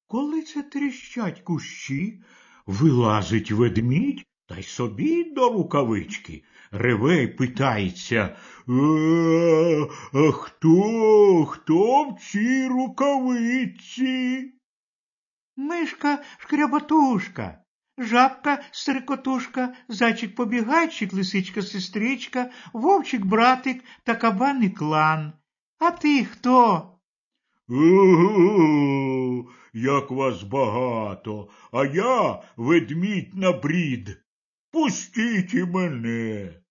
Коли це тріщать кущі, вилазить ведмідь та й собі до рукавички. Реве й питається: хто в цій рукавиці? Мишка шкряботушка, жабка стрикотушка, зайчик-побігайчик, лисичка-сестричка, вовчик-братик та кабан-клан. А ти хто? Ого, як вас багато, а я ведмідь набрід. Пустіть і мене.